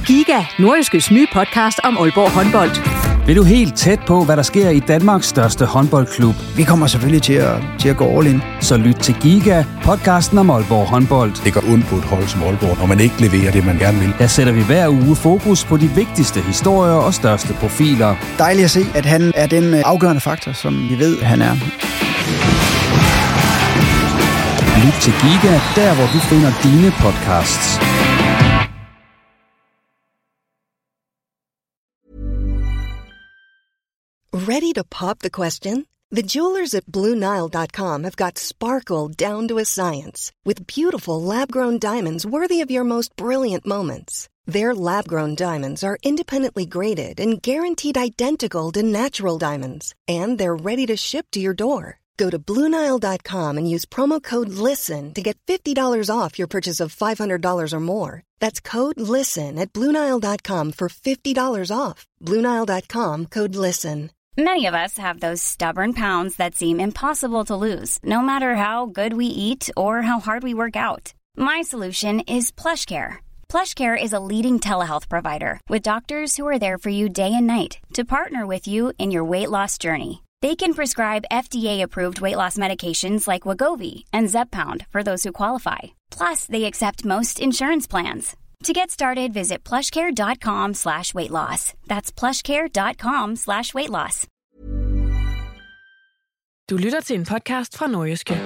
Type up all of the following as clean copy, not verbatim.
Giga, Nordjyskes nye podcast om Aalborg håndbold. Vil du helt tæt på, hvad der sker i Danmarks største håndboldklub? Vi kommer selvfølgelig til at gå all in. Så lyt til Giga, podcasten om Aalborg håndbold. Det går ondt på et hold som Aalborg, når man ikke leverer det, man gerne vil. Der sætter vi hver uge fokus på de vigtigste historier og største profiler. Dejligt at se, at han er den afgørende faktor, som vi ved, han er. Lyt til Giga, der hvor du finder dine podcasts. Ready to pop the question? The jewelers at BlueNile.com have got sparkle down to a science with beautiful lab-grown diamonds worthy of your most brilliant moments. Their lab-grown diamonds are independently graded and guaranteed identical to natural diamonds, and they're ready to ship to your door. Go to BlueNile.com and use promo code LISTEN to get $50 off your purchase of $500 or more. That's code LISTEN at BlueNile.com for $50 off. BlueNile.com, code LISTEN. Many of us have those stubborn pounds that seem impossible to lose, no matter how good we eat or how hard we work out. My solution is PlushCare. PlushCare is a leading telehealth provider with doctors who are there for you day and night to partner with you in your weight loss journey. They can prescribe FDA-approved weight loss medications like Wegovy and Zepbound for those who qualify. Plus, they accept most insurance plans. To get started, visit plushcare.com/weightloss. That's plushcare.com/weightloss. Du lytter til en podcast fra Nordjyske.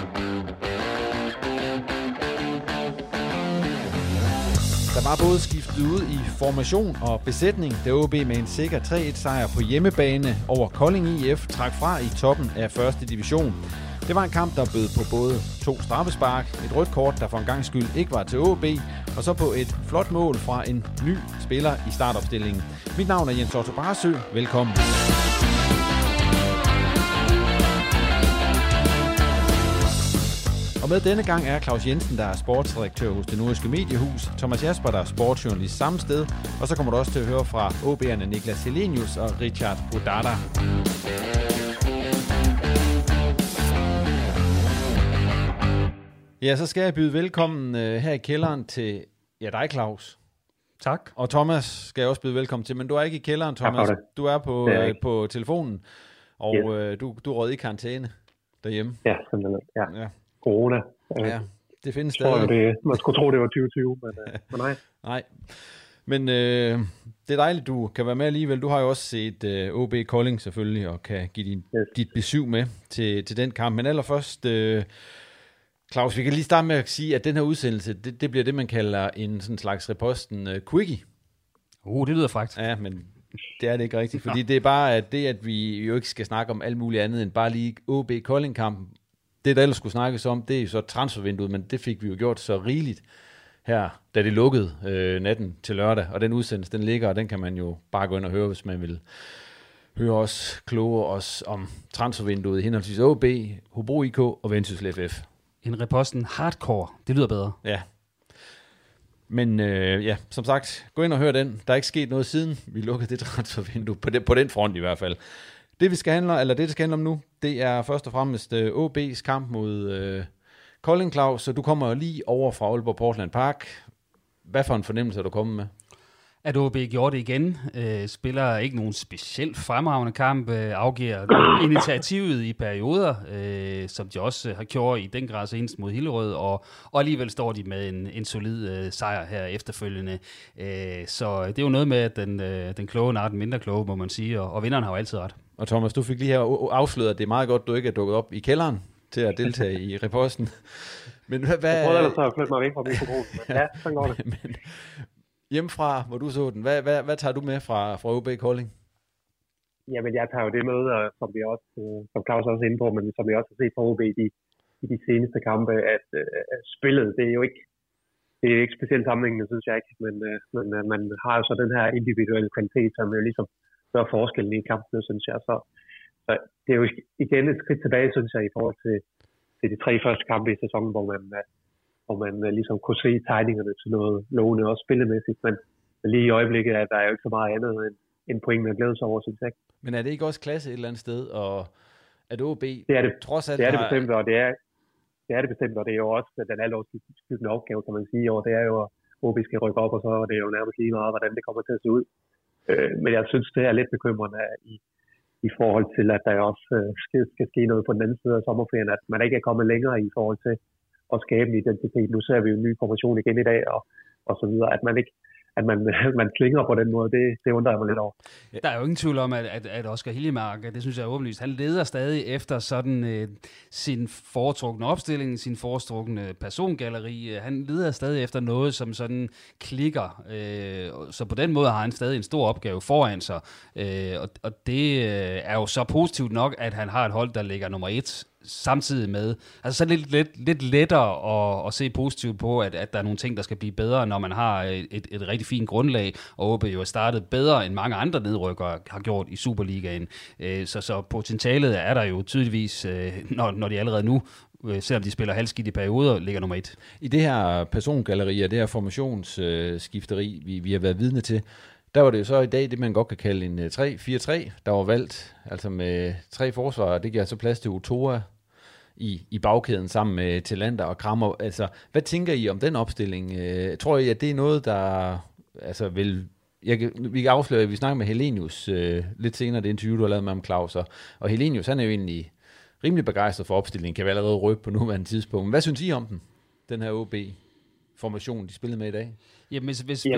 Der var både skiftet ud i formation og besætning, da OB med en sikker 3-1-sejr på hjemmebane over Kolding IF trak fra i toppen af 1. division. Det var en kamp, der bød på både 2 straffespark, et rødt kort, der for en gang skyld ikke var til OB, og så på et flot mål fra en ny spiller i startopstillingen. Mit navn er Jens Otto Barsø. Velkommen. Og med denne gang er Claus Jensen, der er sportsdirektør hos det Nordjyske Mediehus, Thomas Jasper, der er sportsjournalist samme sted, og så kommer du også til at høre fra OB'erne Niklas Helenius og Richard Bodada. Ja, så skal jeg byde velkommen her i kælderen til dig, Claus. Tak. Og Thomas skal jeg også byde velkommen til, men du er ikke i kælderen, Thomas. Du er på telefonen, og du rød i karantæne derhjemme. Ja, simpelthen. Ja. Corona. Ja, det findes stadig. Man skulle tro, det var 2020, men nej. Nej. Men det er dejligt, du kan være med alligevel. Du har jo også set OB Kolding selvfølgelig, og kan give dit besøg med til den kamp. Men allerførst, Claus, vi kan lige starte med at sige, at den her udsendelse, det bliver det, man kalder en sådan slags reposten quickie. Det lyder faktisk. Ja, men det er det ikke rigtigt, fordi det er bare at vi jo ikke skal snakke om alt muligt andet end bare lige OB Kolding-kampen. Det, der ellers skulle snakkes om, det er jo så transfervinduet, men det fik vi jo gjort så rigeligt her, da det lukkede natten til lørdag. Og den udsendelse, den ligger, og den kan man jo bare gå ind og høre, hvis man vil høre os kloge os om transfervinduet i henholdsvis OB, Hobro IK og Vendsyssel FF. En reposten hardcore, det lyder bedre. Ja. Men som sagt, gå ind og hør den. Der er ikke sket noget siden vi lukkede det transfervindue, på den front i hvert fald. Det skal handle om nu, det er først og fremmest OB's kamp mod Kolding, Claus. Så du kommer lige over fra Aalborg Portland Park. Hvad for en fornemmelse er du kommet med? At OB gjorde det igen, spiller ikke nogen specielt fremragende kamp, afgiver initiativet i perioder, som de også har gjort i den grad senest mod Hillerød, og alligevel står de med en solid sejr her efterfølgende. Så det er jo noget med, at den kloge nar den mindre kloge, må man sige, og vinderen har jo altid ret. Og Thomas, du fik lige her afsløret, at det er meget godt, du ikke er dukket op i kælderen til at deltage i reposten. Men hvad... Jeg prøvede ellers at flytte mig væk fra mikrofonen, men ja, sådan går det. Men, hjemmefra, hvor du så den, hvad tager du med fra OB Kolding? Jamen, jeg tager jo det med, som vi også, som Claus også er inde på, men som vi også har set på OB i de seneste kampe, at spillet, det er jo ikke specielt sammenhængende, synes jeg ikke, men man har jo så den her individuelle kvalitet, som jo ligesom gør forskellen i kampen, synes jeg. Så det er jo igen et skridt tilbage, synes jeg, i forhold til de 3 første kampe i sæsonen, hvor man ligesom kunne se tegningerne til noget lovende også spillemæssigt, men lige i øjeblikket er der jo ikke så meget andet end point, man glæder sig over, synes jeg. Men er det ikke også klasse et eller andet sted, og at OB det er det, trods alt det er det bestemt, og det er det bestemt, og det er jo også den alvorskyldende opgave, kan man sige, og det er jo OB skal rykke op, og så er det jo nærmest lige meget, hvordan det kommer til at se ud. Men jeg synes, det er lidt bekymrende i forhold til, at der også skal ske noget på den anden side af sommerferien, at man ikke er kommet længere i forhold til at skabe en identitet. Nu ser vi jo en ny formation igen i dag, og så videre, at man ikke man klinger på den måde, det undrer jeg mig lidt over. Der er jo ingen tvivl om, at Oscar Hiljemark, det synes jeg er åbenlyst, han leder stadig efter sådan sin foretrukne opstilling, sin foretrukne persongalleri. Han leder stadig efter noget, som sådan klikker. Så på den måde har han stadig en stor opgave foran sig. Og det er jo så positivt nok, at han har et hold, der ligger nummer 1, samtidig med, altså så er det lidt lettere at se positivt på, at der er nogle ting, der skal blive bedre, når man har et rigtig fint grundlag, og OB jo er startet bedre, end mange andre nedrykkere har gjort i Superligaen. Så potentialet er der jo tydeligvis, når de allerede nu, selvom de spiller halvskidt i perioder, ligger nummer 1. I det her persongalleri og det her formationsskifteri, vi har været vidne til, der var det jo så i dag det, man godt kan kalde en 3-4-3, der var valgt, altså med 3 forsvarere. Det giver så plads til Ochoa i bagkæden sammen med Tillander og Krammer. Altså, hvad tænker I om den opstilling? Tror I, at det er noget, der altså vi kan afsløre, at vi snakker med Helenius lidt senere, det interview, du har lavet med ham, Claus. Og Helenius, han er jo egentlig rimelig begejstret for opstillingen, kan vi allerede røbe på nuværende tidspunkt. Hvad synes I om den her OB-formation, de spillede med i dag? Jamen,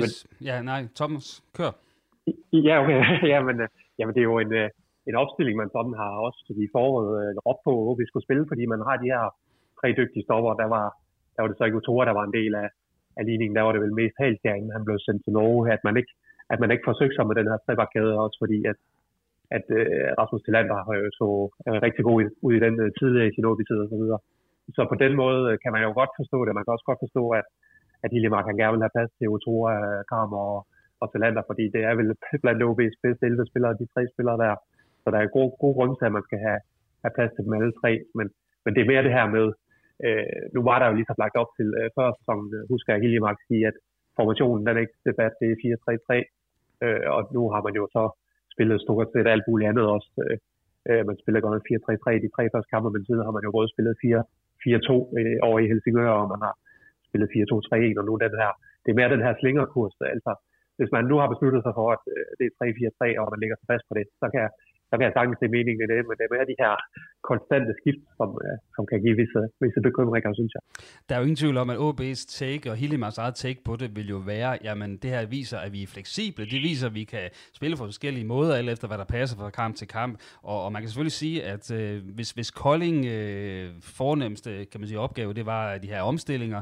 Thomas, kør. Ja, okay. Jamen, det er jo en opstilling, man sådan har også i foråret råbt på, hvor vi skulle spille, fordi man har de her 3 dygtige stopper. Der var det så ikke Ochoa, der var en del af ligningen. Der var det vel mest helt derinde, han blev sendt til Norge, at man ikke forsøgte sig med den her trebakkæde, også fordi at Rasmus Tillander har jo så rigtig god ud i den tidligere i sin OB-tid og så videre. Så på den måde kan man jo godt forstå det. Man kan også godt forstå, at Hiljemark han gerne vil have plads til Ochoa, Krammer og Tillander, fordi det er vel blandt OB's bedste 11 spillere, de 3 spillere der. Så der er god grund til, at man skal have plads til dem alle 3. Men det er mere det her med, nu var der jo lige så lagt op til før sæsonen, husker jeg Hiljemark sige, at formationen, den er ikke debat, det er 4-3-3. Og nu har man jo så spillet stort set alt muligt andet også. Man spiller godt 4-3-3 de 3 første kampe, men siden har man jo både spillet 4-4-2 over i Helsingør, og man har spillet 4-2-3-1, og nu den her. Det er mere den her slingerkurs. Altså, hvis man nu har besluttet sig for, at det er 3-4-3, og man ligger fast på det, så kan jeg sagtens se meningen i det, men det er mere de her konstante skift, som kan give visse bekymringer, synes jeg. Der er jo ingen tvivl om, at OB's take og Hiljemarks eget take på det vil jo være, jamen det her viser, at vi er fleksible. Det viser, at vi kan spille på forskellige måder, alt efter hvad der passer fra kamp til kamp. Og man kan selvfølgelig sige, at hvis Kolding fornemmeste, kan man sige, opgave, det var de her omstillinger,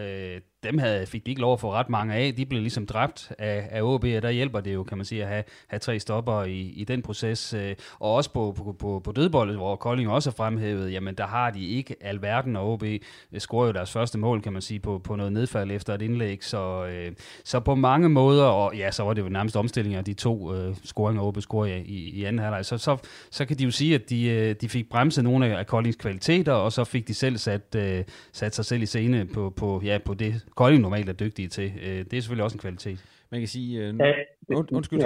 dem fik de ikke lov at få ret mange af. De blev ligesom dræbt af OB, og der hjælper det jo, kan man sige, at have 3 stopper i den proces. Og også på dødboldet, hvor Kolding også er fremhævet, jamen der har de ikke alverden, og OB scorer jo deres første mål, kan man sige, på noget nedfald efter et indlæg. Så på mange måder, og ja, så var det jo nærmest omstillinger af de 2 scoringer, OB scorer i anden halvleg. Så kan de jo sige, at de fik bremset nogle af Koldings kvaliteter, og så fik de selv sat sig selv i scene på det, Kolding normalt er dygtige til. Det er selvfølgelig også en kvalitet. Man kan sige... undskyld,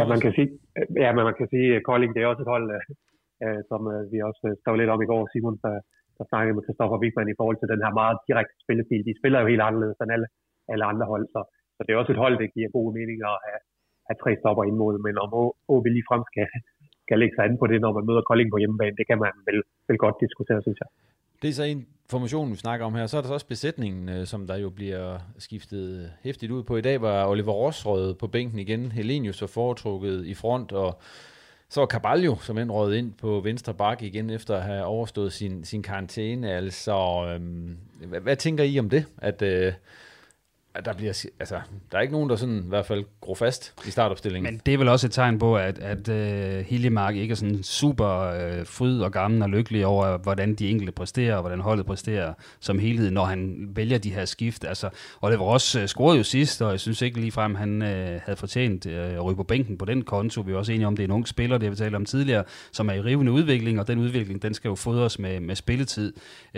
man kan sige, at Kolding, det er også et hold, som vi også skrev lidt om i går, Simon, der snakkede med Christoffer Wigman i forhold til den her meget direkte spillestil. De spiller jo helt anderledes end alle andre hold, så det er også et hold, der giver gode meninger at have 3 stopper ind mod, men om OB ligefrem skal lægge sig an på det, når man møder Kolding på hjemmebane, det kan man vel godt diskutere, synes jeg. Det er så en formation, vi snakker om her. Så er der så også besætningen, som der jo bliver skiftet hæftigt ud på. I dag var Oliver Rosrød på bænken igen. Helenius var foretrukket i front, og så var Carvalho som røget ind på venstre bak igen, efter at have overstået sin karantæne. Altså, hvad tænker I om det? At der bliver, altså, der er ikke nogen, der sådan i hvert fald gror fast i startopstillingen. Men det er vel også et tegn på, at Hiljemark ikke er sådan super fryd og gammel og lykkelig over, hvordan de enkelte præsterer, og hvordan holdet præsterer som helhed, når han vælger de her skift. Altså, Oliver Ross scorede jo sidst, og jeg synes ikke ligefrem, han havde fortjent at ryge på bænken på den konto. Vi er også enige om, det er en ung spiller, det har vi talt om tidligere, som er i rivende udvikling, og den udvikling, den skal jo fodres med spilletid.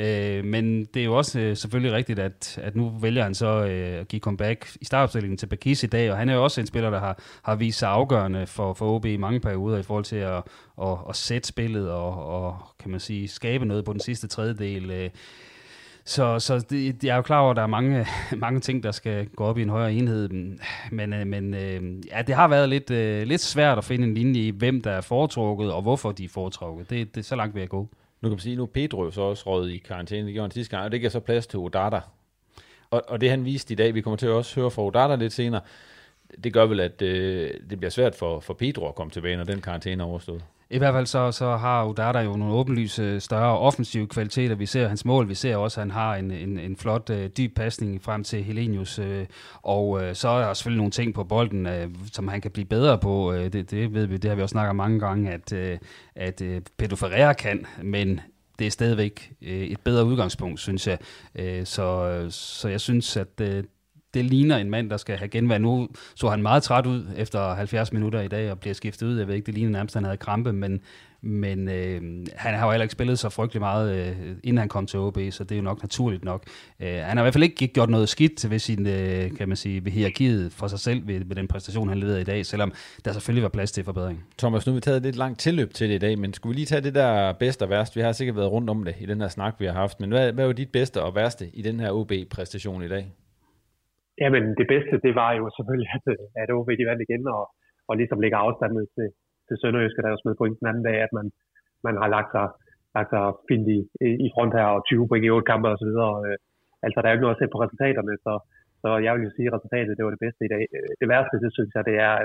Men det er jo også selvfølgelig rigtigt, at nu vælger han så give comeback i startopstillingen til Bakis i dag, og han er jo også en spiller, der har vist sig afgørende for OB i mange perioder i forhold til at sætte spillet og kan man sige, skabe noget på den sidste tredjedel. Så jeg er jo klar over, at der er mange ting, der skal gå op i en højere enhed. Men det har været lidt svært at finde en linje i, hvem der er foretrukket, og hvorfor de er foretrukket. Det er så langt ved at gå. Nu kan man sige, nu er Pedro så også røget i karantæne. Det gjorde han sidste gang, og det giver så plads til Odata. Og det han viste i dag, vi kommer til at også høre fra Odata lidt senere, det gør vel, at det bliver svært for Pedro at komme tilbage, når den karantæne er overstået. I hvert fald så har Odata jo nogle åbenlyse større offensive kvaliteter. Vi ser hans mål, vi ser også, at han har en flot dyb pasning frem til Helenius. Og så er der selvfølgelig nogle ting på bolden, som han kan blive bedre på. Det ved vi, det har vi også snakket om mange gange, at Pedro Ferreira kan, men det er stadigvæk et bedre udgangspunkt, synes jeg. Så jeg synes, at det ligner en mand, der skal have genvær. Nu så han meget træt ud efter 70 minutter i dag og bliver skiftet ud. Jeg ved ikke, det ligner nærmest, han havde krampe, men han har jo heller ikke spillet så frygtelig meget, inden han kom til OB, så det er jo nok naturligt nok. Han har i hvert fald ikke gjort noget skidt ved sin, kan man sige, ved hierarkiet for sig selv ved den præstation, han leverede i dag, selvom der selvfølgelig var plads til forbedring. Thomas, nu har vi taget lidt langt tilløb til det i dag, men skulle vi lige tage det der bedste og værste? Vi har sikkert været rundt om det i den her snak, vi har haft, men hvad var dit bedste og værste i den her OB-præstation i dag? Jamen, det bedste, det var jo selvfølgelig, at OB de vandt igen, og ligesom lægger afstandet til Sønderjyske, der jo smed point den anden dag, at man har lagt sig fint i front her, og 20 point i 8 kampe og så videre. Altså, der er jo ikke noget at se på resultaterne, så jeg vil jo sige, at resultatet, det var det bedste i dag. Det værste, det synes jeg, det er,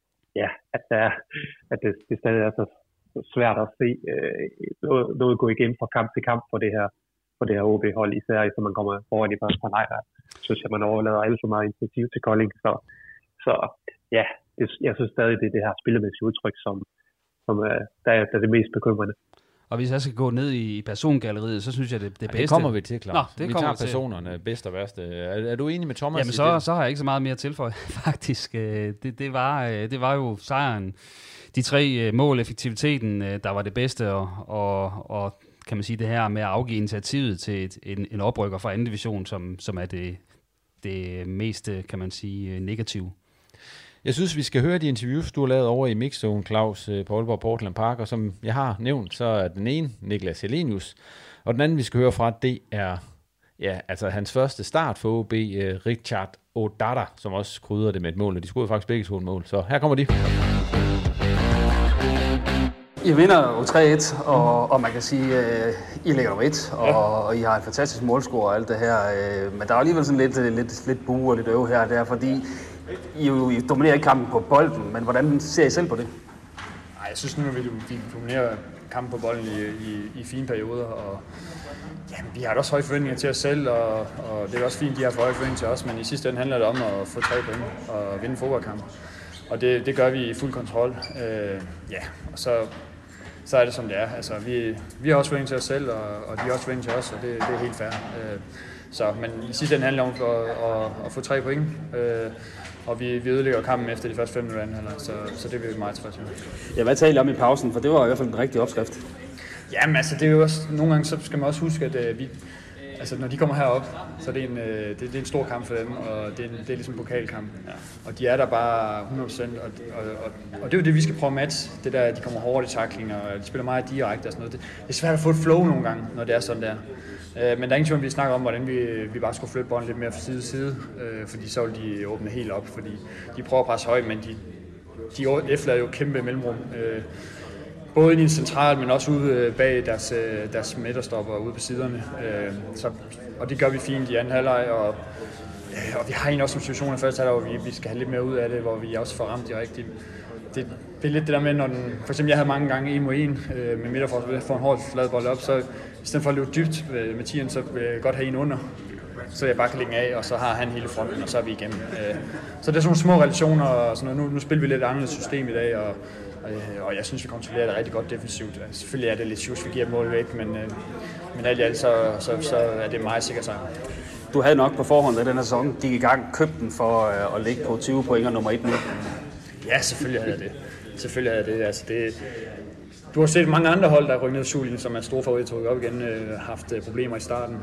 at det stadig er så svært at se noget gå igen fra kamp til kamp på det her OB-hold, især når man kommer foran i første halvleg. Synes jeg, man overlader alt for meget initiativ til Kolding. Så ja, jeg synes stadig, det er det her spillemæssige udtryk, som der er det mest bekymrende. Og hvis jeg skal gå ned i persongalleriet, så synes jeg, det bedste... Det kommer vi til, Claus. Vi tager personerne bedst og værste. Er du enig med Thomas? Jamen, så har jeg ikke så meget mere tilføje, faktisk. Det var jo sejren. De 3 mål, effektiviteten, der var det bedste, og kan man sige, det her med at afgive initiativet til en oprykker fra anden division, som er det mest, kan man sige, negative. Jeg synes, vi skal høre de interviews, du har lavet over i Mixzone, Claus, på Aalborg Portland Park, og som jeg har nævnt, så er den ene Niklas Helenius, og den anden, vi skal høre fra, det er altså hans første start for OB, Richard Odata, som også krydder det med et mål, og de scorede faktisk begge 2 et mål, så her kommer de. I vinder jo 3-1, og man kan sige, I ligger nummer 1, og I har en fantastisk målscore og alt det her. Men der er alligevel sådan lidt bue og lidt øve her der, fordi I dominerer ikke kampen på bolden, men hvordan ser I selv på det? Nej, jeg synes nu, at vi dominerer kampen på bolden i fine perioder, og jamen, vi har også høje forventninger til os selv, og det er også fint, de har for høje forventninger til os, men i sidste ende handler det om at få 3 point og vinde fodboldkamp. Og det gør vi i fuld kontrol. Og så er det som det er. Altså, vi har også forventninger til os selv, og de har også forventninger til os, og det er helt fair. Men i sidste ende handler det om at få 3 point, og vi ødelægger kampen efter de første 5 minutter anden halvleg, så det er vi meget tilfredse med. Ja, hvad taler I om i pausen? For det var i hvert fald en rigtig opskrift. Jamen altså, det er jo også, nogle gange så skal man også huske, at altså, når de kommer herop, så er det er en stor kamp for dem, og det er ligesom en pokalkamp. Ja. Og de er der bare 100%, og det er jo det, vi skal prøve at matche. Det der, at de kommer hårdt i tackling, og de spiller meget direkte og sådan noget. Det er svært at få et flow nogle gange, når det er sådan der. Men der er ingen tvivl, vi snakker om, hvordan vi bare skulle flytte bolden lidt mere fra side til side, fordi så vil de åbne helt op, fordi de prøver at presse højt, men de efterlader jo kæmpe mellemrum. Både inde i centralt, men også ude bag deres midterstopper ude på siderne. Og det gør vi fint i anden halvleg, og vi har egentlig også en situation i første halvleg, hvor vi skal have lidt mere ud af det, hvor vi også får ramt de rigtige. Det er lidt det der med, når for eksempel jeg havde mange gange 1 mod 1 med midterforsvar, får en hård flad bold op, så i stedet for at løbe dybt med Thian, så vil jeg godt have en under, så jeg bare kan lægge af, og så har han hele fronten, og så er vi igennem. Så det er sådan nogle små relationer, og sådan noget. Nu spiller vi lidt anderledes system i dag, og jeg synes, vi kontrollerer det rigtig godt defensivt. Selvfølgelig er det lidt sjus, vi giver mål væk, men alt i alt, så er det meget sikkert sejr. Du havde nok på forhånd, da den her sæson gik i gang, købt den for at ligge på 20 point og nummer 1 nu. Ja, selvfølgelig havde jeg det. Altså, du har set mange andre hold, der er rykket ned i Superligaen, som er store favorit til at rykke op igen, haft problemer i starten.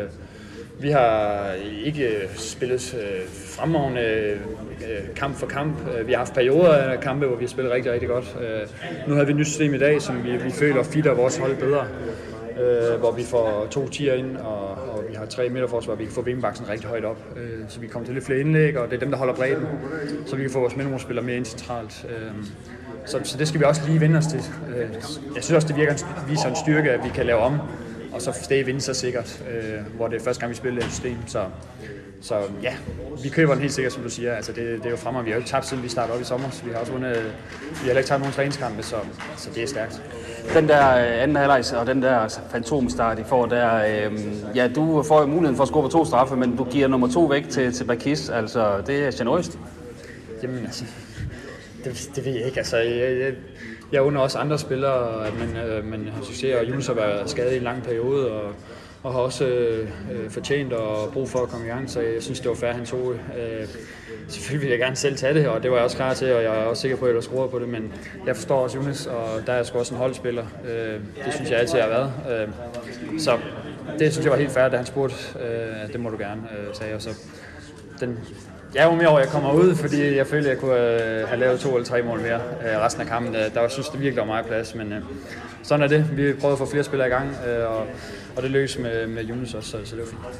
Vi har ikke spillet fremragende kamp for kamp. Vi har haft perioder af kampe, hvor vi har spillet rigtig, rigtig godt. Nu har vi et nyt system i dag, som vi føler fitter vores hold bedre. Hvor vi får 2 tier ind, og vi har 3 midterforsvar, vi kan få vingbaksen rigtig højt op, så vi kommer til lidt flere indlæg, og det er dem, der holder bredden, så vi kan få vores mellemrumsspillere mere ind centralt. Så det skal vi også lige vende os til. Jeg synes også, det viser en styrke, at vi kan lave om, og så stadig vinde så sikkert, hvor det er første gang, vi spiller et system. Så ja, vi køber den helt sikkert, som du siger. Altså det er jo fremad. Vi har jo ikke tabt, siden vi startede op i sommer, så vi har også vundet. Vi har heller ikke tabt nogen træningskampe, så det er stærkt. Den der anden halvleg og den der fantomstart, I får der, ja, du får jo muligheden for at score på 2 straffe, men du giver nummer 2 væk til Bakis. Altså, det er generøst. Jamen altså, det ved jeg ikke. Altså, jeg under også andre spillere, at man har succes, og Yunus har været skadet i en lang periode, og har også fortjent og brug for at komme i gang, så jeg synes, det var fair, han tog. Selvfølgelig vil jeg gerne selv tage det, og det var jeg også klar til, og jeg er også sikker på, at jeg scorer på det, men jeg forstår også Yunus, og der er sgu også en holdspiller. Det synes jeg altid, jeg har været. Så det synes jeg var helt fair, da han spurgte, det må du gerne, sagde jeg. Så jeg er jo mere over, at jeg kommer ud, fordi jeg følte, at jeg kunne have lavet 2 eller 3 mål mere resten af kampen. Der synes det virkelig var meget plads, men sådan er det. Vi prøvede at få flere spillere i gang, og det løs med Yunus også, så det var fint.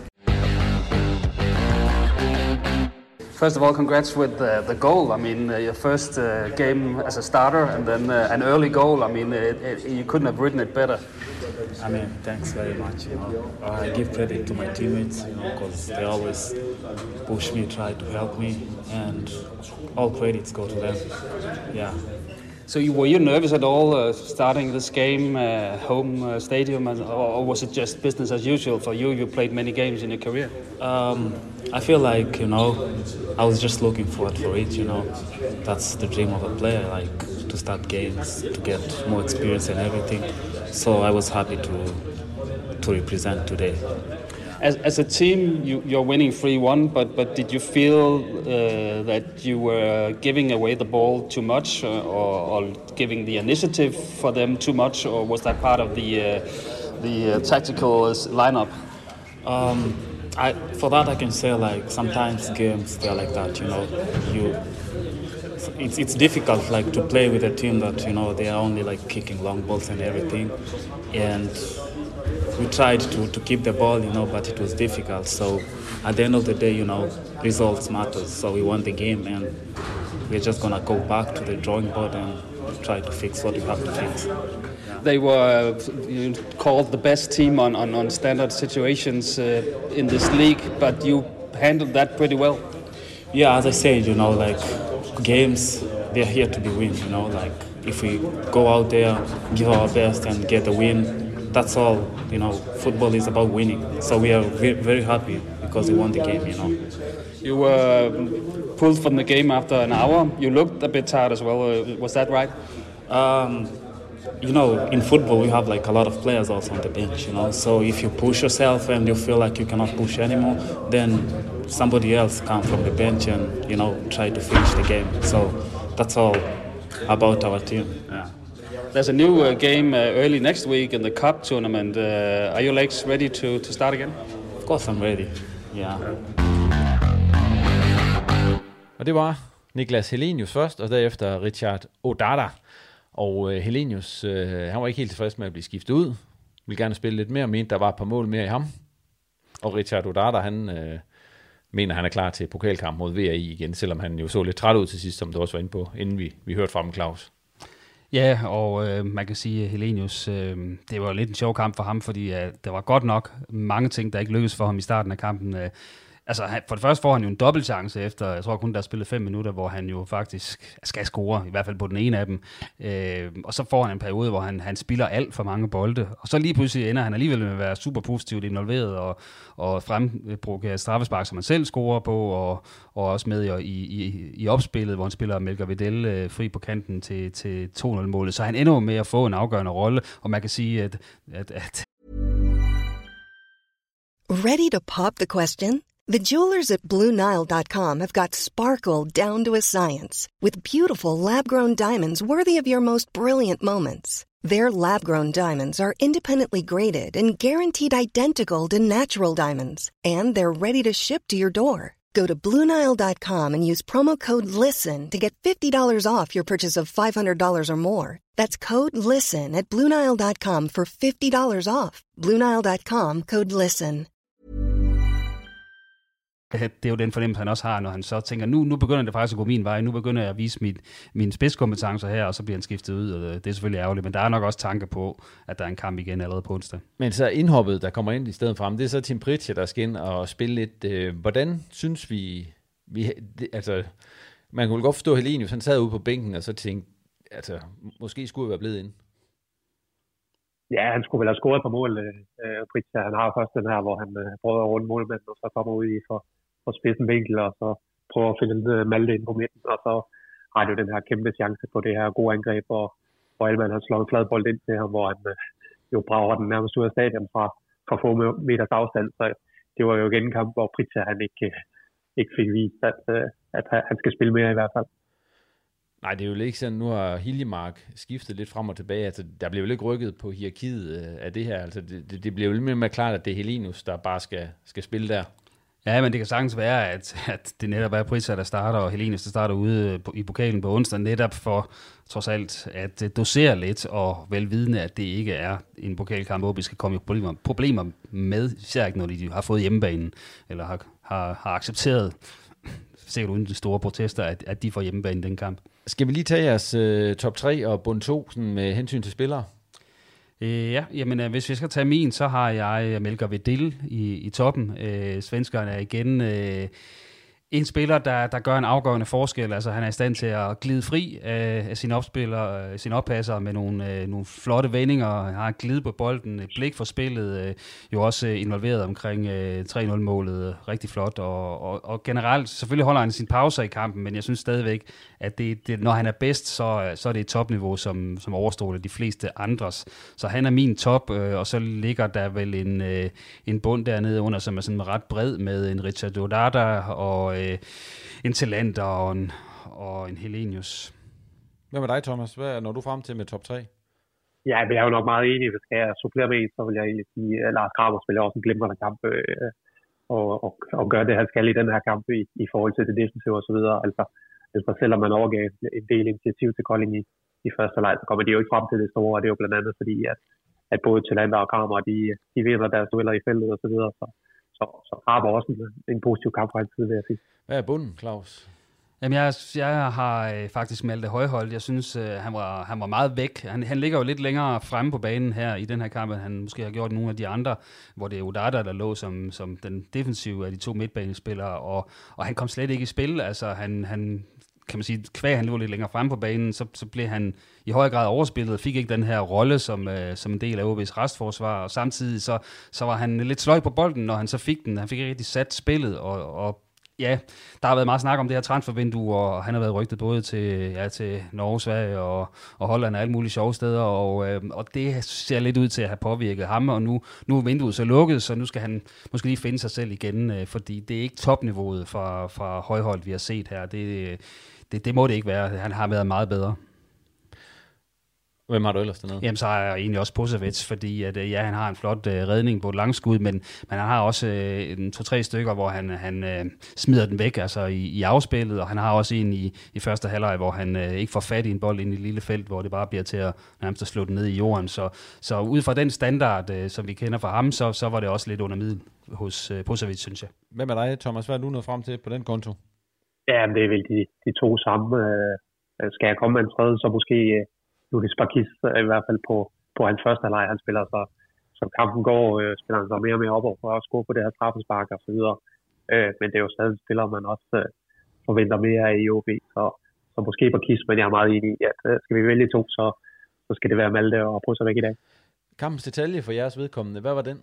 First of all, congrats with the goal. I mean, your first game as a starter, and then an early goal. I mean, you couldn't have written it better. I mean, thanks very much. I give credit to my teammates, because they always push me, try to help me, and all credits go to them. Yeah. So were you nervous at all starting this game, home stadium, or was it just business as usual for you? You played many games in your career. I feel like, I was just looking forward for it, That's the dream of a player, like to start games, to get more experience and everything. So I was happy to represent today. As a team, you're winning 3-1, but did you feel that you were giving away the ball too much, or giving the initiative for them too much, or was that part of the tactical lineup? For that I can say, like, sometimes games they're like that, It's difficult, like, to play with a team that they are only like kicking long balls and everything, and we tried to keep the ball, but it was difficult. So at the end of the day, results matter. So we won the game, and we're just gonna go back to the drawing board and try to fix what we have to fix. They were called the best team on standard situations in this league, but you handled that pretty well. Yeah, as I said, like, games, they're here to be win, like, if we go out there, give our best and get a win, that's all, football is about winning. So we are very happy because we won the game, You were pulled from the game after an hour. You looked a bit tired as well. Was that right? In football we have like a lot of players also on the bench, So if you push yourself and you feel like you cannot push anymore, then somebody else come from the bench and, try to finish the game. So that's all about our team. Yeah. There's a new game early next week in the Cup tournament. Are your legs ready to start again? Of course I'm ready. Yeah. Og det var Niklas Helenius først, og derefter Richard Odada. Og Helenius, han var ikke helt tilfreds med at blive skiftet ud. Ville gerne spille lidt mere, mente der var et par mål mere i ham. Og Richard Odada, han mener, han er klar til pokalkamp mod VRI igen, selvom han jo så lidt træt ud til sidst, som du også var inde på, inden vi hørte fra dem, Claus. Ja, og man kan sige, at Helenius, det var lidt en sjov kamp for ham, fordi der var godt nok mange ting, der ikke lykkedes for ham i starten af kampen. Altså, for det første får han jo en dobbeltchance efter, jeg tror kun, der er spillet 5 minutter, hvor han jo faktisk skal score, i hvert fald på den ene af dem. Og så får han en periode, hvor han spiller alt for mange bolde. Og så lige pludselig ender han alligevel med at være super positivt involveret og frembruge straffespark, som han selv scorer på, og også med i opspillet, hvor han spiller Melker Vidal fri på kanten til 2-0-målet. Så han ender med at få en afgørende rolle, og man kan sige, at Ready to pop the question? The jewelers at BlueNile.com have got sparkle down to a science with beautiful lab-grown diamonds worthy of your most brilliant moments. Their lab-grown diamonds are independently graded and guaranteed identical to natural diamonds, and they're ready to ship to your door. Go to BlueNile.com and use promo code LISTEN to get $50 off your purchase of $500 or more. That's code LISTEN at BlueNile.com for $50 off. BlueNile.com, code LISTEN. Det er jo den fornemmelse, han også har, når han så tænker, nu begynder det faktisk at gå min vej, nu begynder jeg at vise mine spidskompetencer her, og så bliver han skiftet ud, og det er selvfølgelig ærgerligt, men der er nok også tanke på, at der er en kamp igen allerede på onsdag. Men så indhoppet, der kommer ind i stedet frem, det er så Tim Pritchard, der skal ind og spille lidt. Hvordan synes vi altså, man kunne godt forstå Helenius, han sad ude på bænken, og så tænkte, altså, måske skulle jeg være blevet inde. Ja, han skulle vel have scoret på mål. Pritchard, han har først den her, hvor han prøver at runde målmanden, og så kommer ud i for spidsen vinkel, og så prøver at finde Malte ind på midten, og så har han jo den her kæmpe chance på det her gode angreb, hvor Elman har slået fladbold ind til ham, hvor han jo brager den nærmest ud af stadion fra få meters afstand. Så det var jo igen en kamp, hvor Pritchard han ikke fik vist, at han skal spille mere i hvert fald. Nej, det er jo ikke sådan, nu har Hiljemark skiftet lidt frem og tilbage, altså der bliver jo ikke rykket på hierarkiet af det her, altså det bliver jo lidt mere klart, at det er Helenius, der bare skal spille der. Ja, men det kan sagtens være, at det netop er Pritchard, der starter, og Helenius, der starter ude i pokalen på onsdag, netop for trods alt at dosere lidt, og velvidende, at det ikke er en pokalkamp, hvor vi skal komme i problemer med, især ikke når de har fået hjemmebanen, eller har accepteret, sikkert uden de store protester, at de får hjemmebane i den kamp. Skal vi lige tage jeres top 3 og bund 2 med hensyn til spillere? Ja, jamen hvis vi skal tage min, så har jeg Melker Vedil i toppen. Svenskeren er igen en spiller, der gør en afgørende forskel. Altså han er i stand til at glide fri af sine oppasser med nogle flotte vendinger. Han har glid på bolden, et blik for spillet, jo også involveret omkring 3-0-målet. Rigtig flot. Og generelt, selvfølgelig holder han sine pauser i kampen, men jeg synes stadigvæk, at det, når han er bedst, så er det et topniveau, som overstråler de fleste andres. Så han er min top, og så ligger der vel en bund dernede under, som er sådan ret bred med en Richard Dodada og en Talent og en Helenius. Hvad med dig, Thomas? Hvad når du frem til med top 3? Ja, vi er jo nok meget enige. Hvis jeg supplere med, så vil jeg egentlig sige, at Lars Kramer spiller også en glimrende kamp og gør det, han skal i den her kamp i forhold til det defensive og så videre. Altså selvom man overgav en del initiativ til Kolding i første leg, så kommer de jo ikke frem til det store, og det er jo blandt andet fordi, at både Talent og Kramer, de vinder deres dueller i feltet og så videre. Så Kramer også en positiv kamp fra altid, vil jeg sige. Hvad er bunden, Claus? Jamen, jeg har faktisk Malte Højholt. Jeg synes, han var meget væk. Han ligger jo lidt længere fremme på banen her i den her kamp, end han måske har gjort nogle af de andre, hvor det er Udada, der lå som den defensive af de to midtbanespillere, og han kom slet ikke i spil. Altså, han kan man sige, kvæg han lå lidt længere fremme på banen, så blev han i høj grad overspillet og fik ikke den her rolle som en del af OB's restforsvar, og samtidig så var han lidt sløj på bolden, når han så fik den. Han fik ikke rigtig sat spillet, og ja, der har været meget snak om det her transfervindue, og han har været rygtet både til Norge, Sverige og Holland og alle mulige sjove steder, og det ser lidt ud til at have påvirket ham, og nu er vinduet så lukket, så nu skal han måske lige finde sig selv igen, fordi det er ikke topniveauet fra Højholt, vi har set her. Det må det ikke være. Han har været meget bedre. Hvem har du ellers dernede? Jamen, så er jeg egentlig også Posevic, fordi at, han har en flot redning på et langskud, men han har også 2-3 stykker, hvor han smider den væk, altså i afspillet, og han har også en i første halvleg, hvor han ikke får fat i en bold ind i et lille felt, hvor det bare bliver til at nærmest at slå den ned i jorden. Så ud fra den standard, som vi kender fra ham, så var det også lidt under middel hos Posevic, synes jeg. Hvem er dig, Thomas? Hvad er du nået frem til på den konto? Ja, det er vel de to samme. Skal jeg komme med en tredje, så måske Lukas Bakis, i hvert fald på hans første leg, han spiller så som kampen går, spiller han så mere og mere op for at score på det her straffespark og så videre. Men det er jo stadig spiller, man også forventer mere af i OB, så måske Bakis, men jeg er meget enig i, at skal vi vælge to, så skal det være Malte og Posevic i dag. Kampens detalje for jeres vedkommende, hvad var den?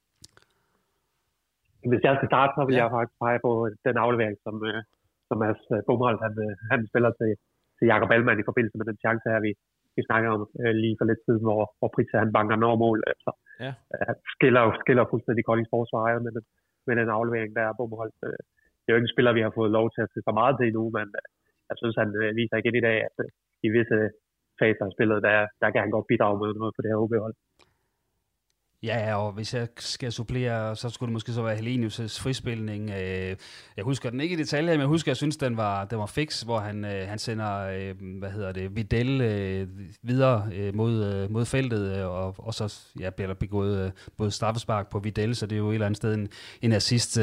Hvis jeg skal starte, så vil jeg faktisk pege på den aflevering, som Mads Bomholt, han spiller til Jakob Allmann i forbindelse med den chance her, vi snakker om lige for lidt siden, hvor Pritchard han banker når mål. Altså, han skiller fuldstændig Koldings forsvar med den aflevering, der er Bomholt. Det er jo ikke en spiller, vi har fået lov til at se så meget til endnu, men jeg synes, han viser igen i dag, at i visse faser af spillet, der kan han godt bidrage med noget på det her OB-hold. Ja, og hvis jeg skal supplere, så skulle det måske så være Helenius' frispilning. Jeg husker den ikke i detaljer, men jeg husker, jeg synes, den var fix, hvor han sender, Vidal videre mod feltet, og så bliver der begået både straffespark på Vidal, så det er jo et eller andet sted en assist,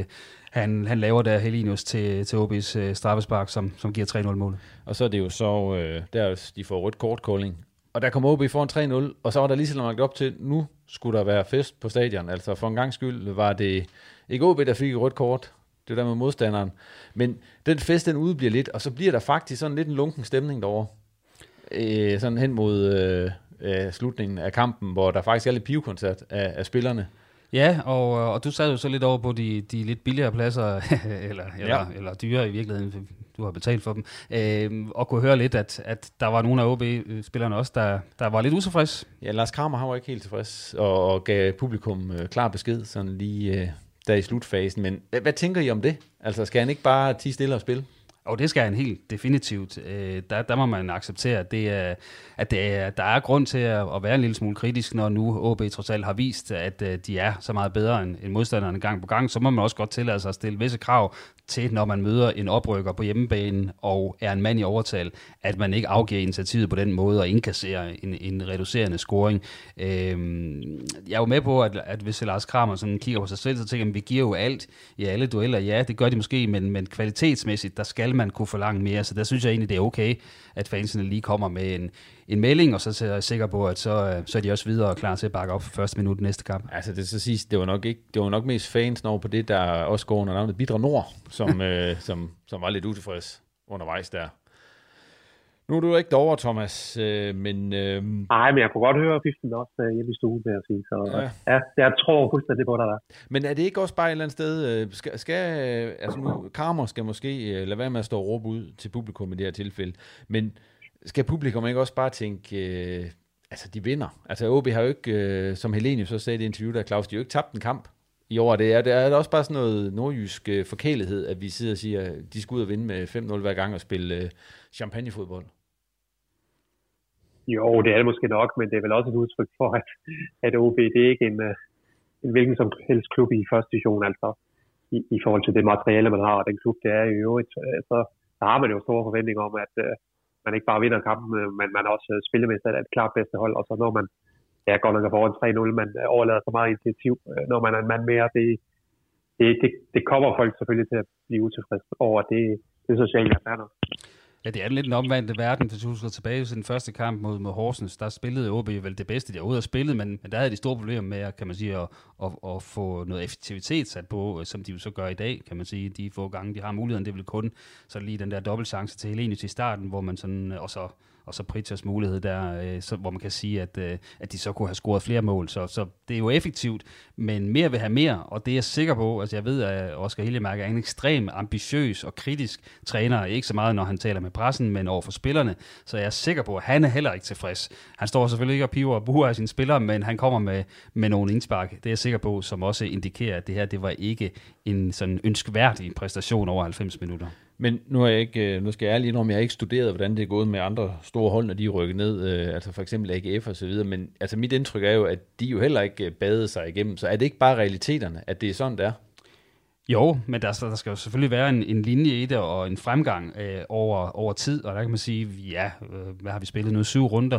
han laver der Helenius til OB's straffespark, som giver 3-0-målet. Og så er det jo så, der de får rødt kort, Kolding. Og der kom OB foran 3-0, og så var der lige så lagt op til, nu skulle der være fest på stadion. Altså for en gang skyld var det ikke OB, der fik et rødt kort. Det der med modstanderen. Men den fest, den udebliver lidt, og så bliver der faktisk sådan lidt en lunken stemning derovre. Sådan hen mod slutningen af kampen, hvor der faktisk er lidt pivekoncert af spillerne. Ja, og du sad jo så lidt over på de lidt billigere pladser, eller dyre i virkeligheden, du har betalt for dem, og kunne høre lidt, at der var nogle af OB-spillerne også, der var lidt utilfreds. Ja, Lars Kramer har jo ikke helt tilfreds, og gav publikum klar besked, sådan lige der i slutfasen. Men hvad tænker I om det? Altså, skal han ikke bare tie stille og spille? Og det skal han helt definitivt. Der må man acceptere, at der er grund til at være en lille smule kritisk, når nu OB trods alt har vist, at de er så meget bedre end modstanderne gang på gang. Så må man også godt tillade sig at stille visse krav til, når man møder en oprykker på hjemmebanen og er en mand i overtal, at man ikke afgiver initiativet på den måde og indkasserer en reducerende scoring. Jeg er jo med på, at hvis Lars Kramer sådan kigger på sig selv, så tænker jeg, at vi giver jo alt i alle dueller. Ja, det gør de måske, men kvalitetsmæssigt, der skal man kunne forlange mere. Så der synes jeg egentlig, det er okay, at fansene lige kommer med en melding, og så er jeg sikker på, at så er de også videre og klar til at bakke op for første minut næste kamp. Altså det så siges, det var nok mest fans over på det, der også går under navnet Bidre Nord, som var lidt utilfreds undervejs der. Nu er du ikke derovre, Thomas, men... Nej, men jeg kunne godt høre piften også hjemme i stuen, vil jeg sige. Så ja, jeg tror fuldstændig på dig der. Men er det ikke også bare et eller andet sted... altså nu, Kramer skal måske lade være med at stå og råbe ud til publikum i det her tilfælde, men skal publikum ikke også bare tænke... altså, de vinder. Altså, OB har jo ikke, som Helenius så sagde i det interview der, Claus, de har jo ikke tabt en kamp i år. Det er også bare sådan noget nordjysk forkælighed, at vi sidder og siger, at de skal ud og vinde med 5-0 hver gang og spille champagnefodbold. Jo, det er det måske nok, men det er vel også et udtryk for, at OB, det er ikke en hvilken som helst klub i første division, altså i forhold til det materiale, man har, og den klub, det er i øvrigt. Så der har man jo store forventninger om, at man ikke bare vinder kampen, men man også spillemæssigt er et klart bedste hold, og så når man godt nok er foran 3-0, man overlader så meget initiativ, når man er en mand mere, det kommer folk selvfølgelig til at blive utilfredse over, det synes jeg egentlig er fair nok. Ja, det er lidt en omvandte verden, hvis du husker tilbage til den første kamp mod Horsens. Der spillede OB vel det bedste, de overhovedet har spillet, men der havde de store problemer med, kan man sige, at få noget effektivitet sat på, som de jo så gør i dag, kan man sige. De få gange, de har muligheden, det er vel kun så lige den der dobbeltchance til Helenius i starten, hvor man sådan, og så Pritchers mulighed der, hvor man kan sige, at de så kunne have scoret flere mål. Så det er jo effektivt, men mere vil have mere, og det er jeg sikker på. Altså jeg ved, at Oscar Hiljemark er en ekstrem ambitiøs og kritisk træner, ikke så meget, når han taler med pressen, men over for spillerne, så jeg er sikker på, at han er heller ikke tilfreds. Han står selvfølgelig ikke og piver og buer af sine spillere, men han kommer med nogle indspark, det er jeg sikker på, som også indikerer, at det her, det var ikke en sådan ønskværdig præstation over 90 minutter. Men nu skal jeg ærligt indrømme, jeg har ikke studeret, hvordan det er gået med andre store hold, når de rykker ned, altså for eksempel AGF og så videre, men altså mit indtryk er jo, at de jo heller ikke badede sig igennem, så er det ikke bare realiteterne, at det er sådan, det er? Jo, men der skal jo selvfølgelig være en linje i det, og en fremgang over tid, og der kan man sige, ja, hvad har vi spillet nu? 7 runder?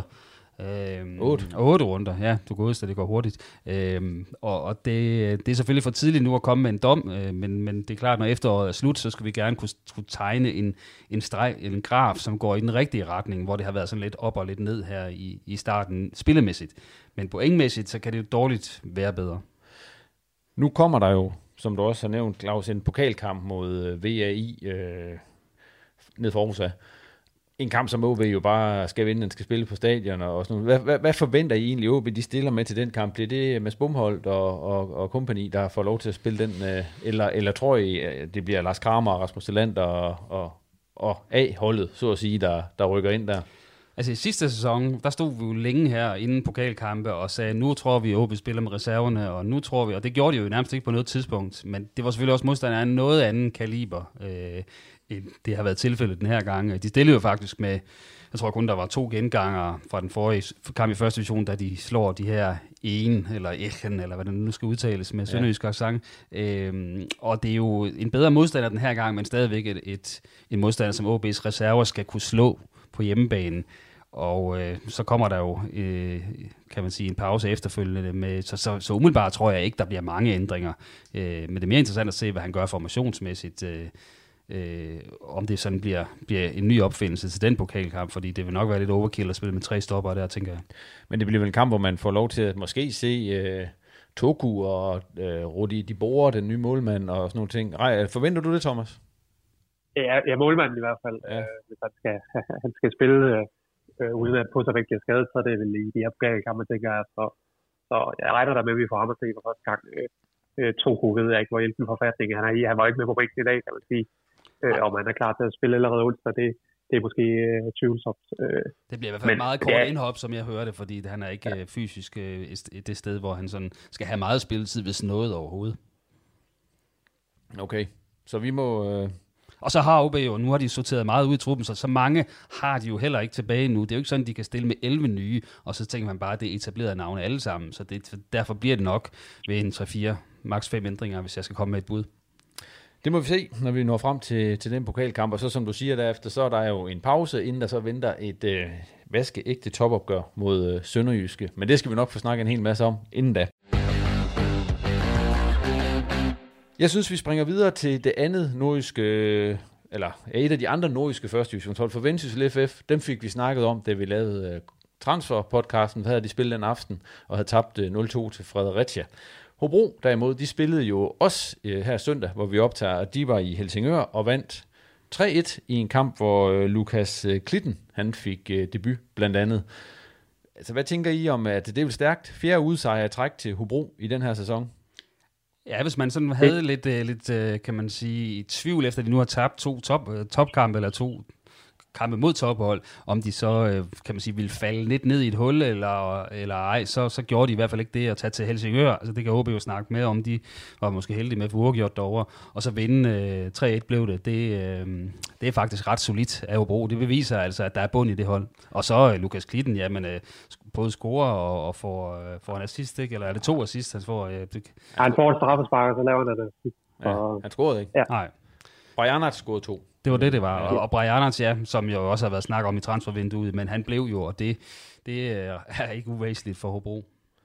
8 runder, ja, du går ud, så det går hurtigt. Og det er selvfølgelig for tidligt nu at komme med en dom, men det er klart, når efteråret er slut, så skal vi gerne kunne tegne en streg, en graf, som går i den rigtige retning, hvor det har været sådan lidt op og lidt ned her i starten spillemæssigt. Men pointmæssigt, så kan det jo dårligt være bedre. Nu kommer der jo, som du også har nævnt, Claus, en pokalkamp mod VAI ned for Aarhus. En kamp, som OB jo bare skal vinde, den skal spille på stadion og sådan noget. Hvad forventer I egentlig, OB de stiller med til den kamp? Bliver det Mads Bumholdt og kompagni, der får lov til at spille den? Eller tror I, det bliver Lars Kramer og Rasmus Delander og A-holdet, så at sige, der rykker ind der? Altså i sidste sæson, der stod vi jo længe her inden pokalkampe og sagde, nu tror vi, at OB spiller med reserverne, og nu tror vi, og det gjorde de jo nærmest ikke på noget tidspunkt, men det var selvfølgelig også modstandere af noget anden kaliber, det har været tilfældet den her gang. De stillede jo faktisk med, jeg tror kun der var 2 genganger fra den forrige kamp i første division, da de slår de her Echen, eller hvad det nu skal udtales med sønderjysk accent. Og det er jo en bedre modstander den her gang, men stadigvæk en modstander, som OB's reserver skal kunne slå på hjemmebanen. Og så kommer der jo, kan man sige, en pause efterfølgende med, så umiddelbart tror jeg ikke, der bliver mange ændringer. Men det er mere interessant at se, hvad han gør formationsmæssigt, om det sådan bliver en ny opfindelse til den pokalkamp, fordi det vil nok være lidt overkill at spille med 3 stopper der, tænker jeg. Men det bliver vel en kamp, hvor man får lov til at måske se Toku og Rudi de Boer, den nye målmand og sådan nogle ting. Forventer du det, Thomas? Ja, målmanden i hvert fald. Ja. Hvis han skal spille uden at på sig rigtig skadet, så er det vel i de her pokalkampe, tænker jeg. Så jeg regner der med, at vi får ham at se for første gang. Toku ved jeg ikke, hvor hjælpen forfatning han er i. Han var ikke med på bænken i dag, kan man sige. Om han er klar til at spille allerede onsdag, det er måske tvivlsomt. Det bliver i hvert fald meget kort indhop, som jeg hørte, fordi han er ikke fysisk det sted, hvor han sådan skal have meget spilletid, hvis noget overhovedet. Okay, så vi må... Og så har OB jo, nu har de sorteret meget ud i truppen, så mange har de jo heller ikke tilbage nu. Det er jo ikke sådan, de kan stille med 11 nye, og så tænker man bare, at det er etablerede navne alle sammen. Så derfor bliver det nok ved en 3-4, maks 5 ændringer, hvis jeg skal komme med et bud. Det må vi se, når vi når frem til den pokalkamp, og så som du siger derefter, så er der jo en pause, inden der så venter et vaskeægte topopgør mod Sønderjyske. Men det skal vi nok få snakket en hel masse om inden da. Jeg synes, vi springer videre til det andet nordjyske, eller et af de andre nordjyske første divisionshold for Vendsyssel FF. Dem fik vi snakket om, da vi lavede transferpodcasten, hvad havde de spillet den aften, og havde tabt 0-2 til Fredericia. Hobro derimod, de spillede jo også her søndag, hvor vi optager, at de var i Helsingør og vandt 3-1 i en kamp, hvor Lukas Klitten, han fik debut blandt andet. Altså, hvad tænker I om, at det er vel stærkt? 4. udsejr træk til Hobro i den her sæson? Ja, hvis man sådan havde lidt kan man sige, tvivl efter, at de nu har tabt 2 topkampe, eller 2 kampe mod tophold, om de så, kan man sige, ville falde lidt ned i et hul, eller ej, så gjorde de i hvert fald ikke det at tage til Helsingør. Altså det kan OB jo snakke med om, de var måske heldige med at få uafgjort derovre, og så vinde 3-1 blev det. Det er faktisk ret solidt af Hobro. Det beviser altså, at der er bund i det hold. Og så Lukas Klitten, jamen både scorer og får en assist, ikke? Eller er det 2 assist, han får? Han får et straffespark, og så laver han det. Ja, han scorede ikke? Ja. Nej. Brajanac scorede 2. Det var det var. Og Brajanac, ja, som jo også har været snak om i transfervinduet, men han blev jo, og det er ikke uvæsentligt for Hobro.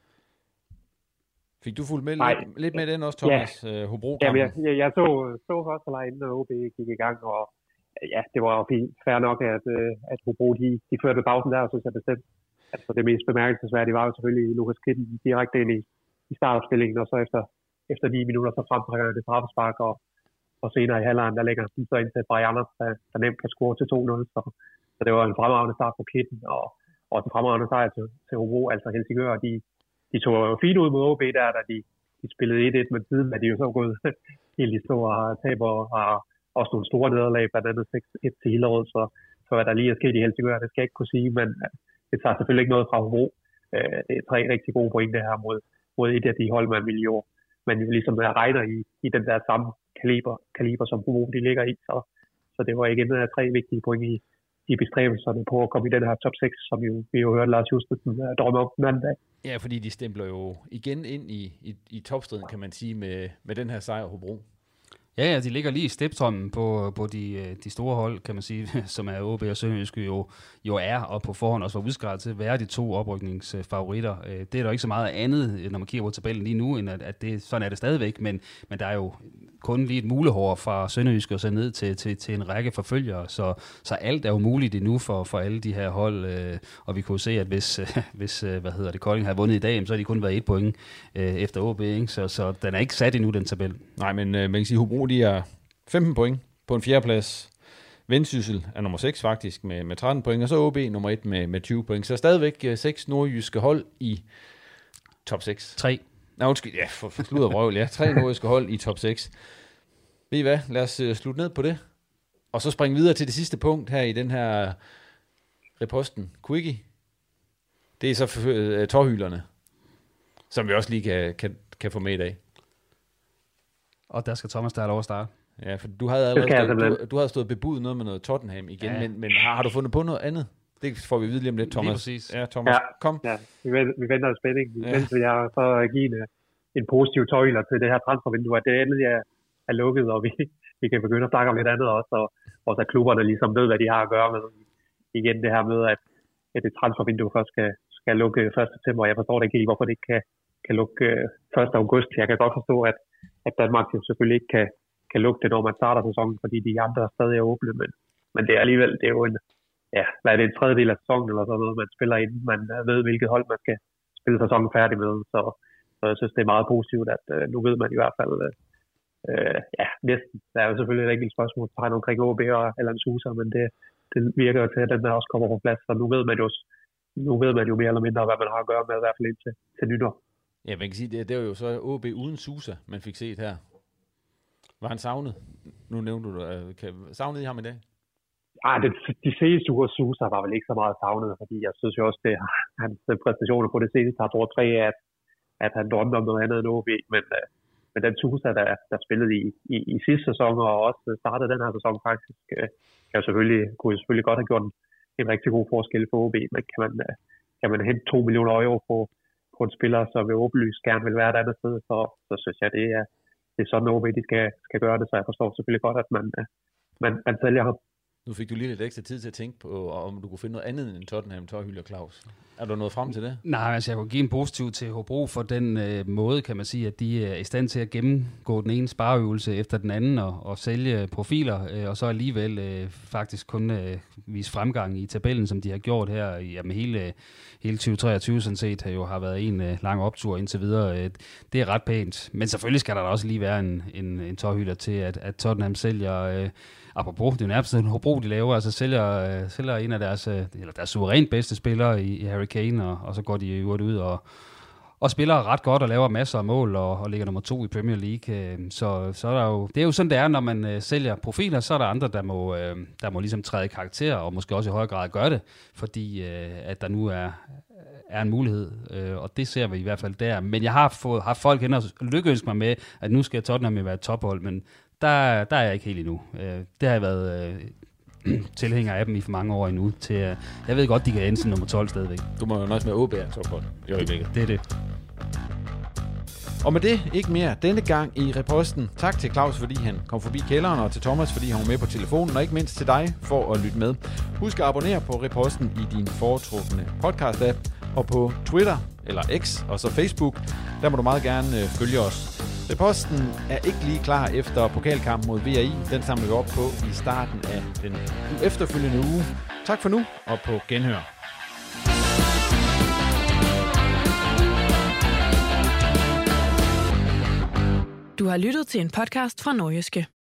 Fik du fulgt med lidt med den også, Thomas? Ja. Hobro-kampen? Jamen, jeg så første leg, inden OB gik i gang, og ja, det var fint. Fair nok, at Hobro, de førte pausen der, synes jeg bestemt. Altså det mest bemærkelsesværdige var jo selvfølgelig Lukas Klitten direkte ind i startopstillingen, og så efter 9 minutter, så fremtrækker det straffespark, og senere i halvlejen, der lægger han så ind til Brianna, der nemt kan score til 2-0. Så det var en fremragende start på Klitten, og en fremragende sejr til Hobro, altså Helsingør. De tog jo fint ud mod OB der, da de spillede 1-1, men siden er de jo så gået helt i stå og taber, og har også nogle store nederlag, blandt andet 6-1 til Hillerød, så hvad der lige er sket i Helsingør, det skal jeg ikke kunne sige, men det tager selvfølgelig ikke noget fra Hobro. Det er 3 rigtig gode point det her mod et af de hold, man jo ligesom regner i den der samme kaliber som Hobro de ligger i, så det var igen 3 vigtige point i bestræbelserne på at komme i den her top 6, som vi jo hørte Lars Justesen drømme om den anden dag. Ja, fordi de stempler jo igen ind i topstriden, kan man sige, med den her sejr Hobro. Ja, de ligger lige i steptrømmen på de store hold, kan man sige, som er OB og Sønderjyske jo er, og på forhånd også var udskrevet til at være de 2 oprykningsfavoritter. Det er der ikke så meget andet, når man kigger på tabellen lige nu, end at sådan er det stadigvæk, men der er jo kun lige et mulehår fra Sønderjyske og så ned til en række forfølgere, så alt er jo muligt endnu for alle de her hold, og vi kunne se, at hvis Kolding havde vundet i dag, så har de kun været 1 point efter OB, ikke? Så den er ikke sat endnu, den tabel. Nej, men man kan sige, Hobro, de er 15 point på en 4. plads. Vendsyssel er nummer 6 faktisk med 13 point, og så OB nummer 1 med 20 point. Så stadigvæk 6 nordjyske hold i top 6. 3. Nej, undskyld, ja, for slud og vrøvl, ja. 3 nordjyske hold i top 6. Ved I hvad? Lad os slutte ned på det. Og så springe videre til det sidste punkt her i den her reposten. Quickie. Det er så tårhylerne, som vi også lige kan få med i dag. Og der skal Thomas der lov at starte. Ja, for du havde allerede du havde stået bebudet noget med noget Tottenham igen, ja. men har du fundet på noget andet? Det får vi vide lige om lidt, Thomas. Lige præcis. Ja, Thomas, kom. Ja, vi venter i spænding. Mens vi har så givet en positiv tøjler til det her transfervindue, at det endelig er lukket, og vi kan begynde at snakke om lidt andet også, og også at klubberne ligesom ved, hvad de har at gøre med. Igen det her med, at det transfervindue først skal lukke 1. september. Jeg forstår det ikke helt, hvorfor det ikke kan lukke 1. august. Jeg kan godt forstå, at Danmark selvfølgelig ikke kan lukke det, når man starter sæsonen, fordi de andre er stadig åbne, men det er alligevel, det er jo en tredjedel af sæsonen eller sådan noget, man spiller inden man ved, hvilket hold man skal spille sæsonen færdig med. Så jeg synes, det er meget positivt, at nu ved man i hvert fald, næsten. Der er jo selvfølgelig et enkelt spørgsmål omkring OB eller en Sousa, men det virker jo til, at den der også kommer på plads, så nu ved man jo mere eller mindre, hvad man har at gøre med, i hvert fald indtil nytår. Ja, man kan sige, det var jo så OB uden Sousa, man fik set her. Var han savnet? Nu nævnte du det. Savnede I ham i dag? De seneste uger Sousa var vel ikke så meget savnet, fordi jeg synes jo også, det hans præstationer på det seneste har brugt 3 af, at han drømte om noget andet end OB, men den Sousa, der spillede i sidste sæson, og også startede den her sæson faktisk, kunne selvfølgelig godt have gjort en rigtig god forskel for OB, men kan man hente 2 millioner euro på en spiller, som vil åbenlyst gerne vil være et andet sted, så synes jeg, det er sådan, OB de skal gøre det, så jeg forstår selvfølgelig godt, at man sælger ham. Nu fik du lige lidt ekstra tid til at tænke på, om du kunne finde noget andet end Tottenham, Tørhylde og Claus. Er du nået frem til det? Nej, altså jeg kunne give en positiv til Hobro for den måde, kan man sige, at de er i stand til at gennemgå den ene spareøvelse efter den anden og sælge profiler, og så alligevel faktisk kun vise fremgang i tabellen, som de har gjort her med hele 2023 sådan set, har jo været en lang optur indtil videre. Det er ret pænt, men selvfølgelig skal der også lige være en tørhylder til, at Tottenham sælger... Apropos, det er jo nærmest en Hobro, de laver, altså sælger en af deres suverænt bedste spillere i Harry Kane, og så går de jo ud og spiller ret godt og laver masser af mål og ligger nummer 2 i Premier League. Så er der jo, det er jo sådan, det er, når man sælger profiler, så er der andre, der må ligesom træde i karakter, og måske også i højere grad gøre det, fordi at der nu er en mulighed, og det ser vi i hvert fald der. Men jeg har haft folk hen og lykkeønske mig med, at nu skal Tottenham være et tophold, men der er jeg ikke helt endnu. Det har jeg været tilhænger af dem i for mange år endnu. Jeg ved godt, de kan ende som nummer 12 stadigvæk. Du må jo nøjes med OB er tophold. Jo, ikke. Det er det. Og med det ikke mere denne gang i Reposten. Tak til Claus, fordi han kom forbi kælderen, og til Thomas, fordi han var med på telefonen, og ikke mindst til dig for at lytte med. Husk at abonnere på Reposten i din foretrukne podcast-app, og på Twitter eller X, og så Facebook. Der må du meget gerne følge os. Reposten er ikke lige klar efter pokalkampen mod VRI. Den samler vi op på i starten af den efterfølgende uge. Tak for nu, og på genhør. Du har lyttet til en podcast fra Nordjyske.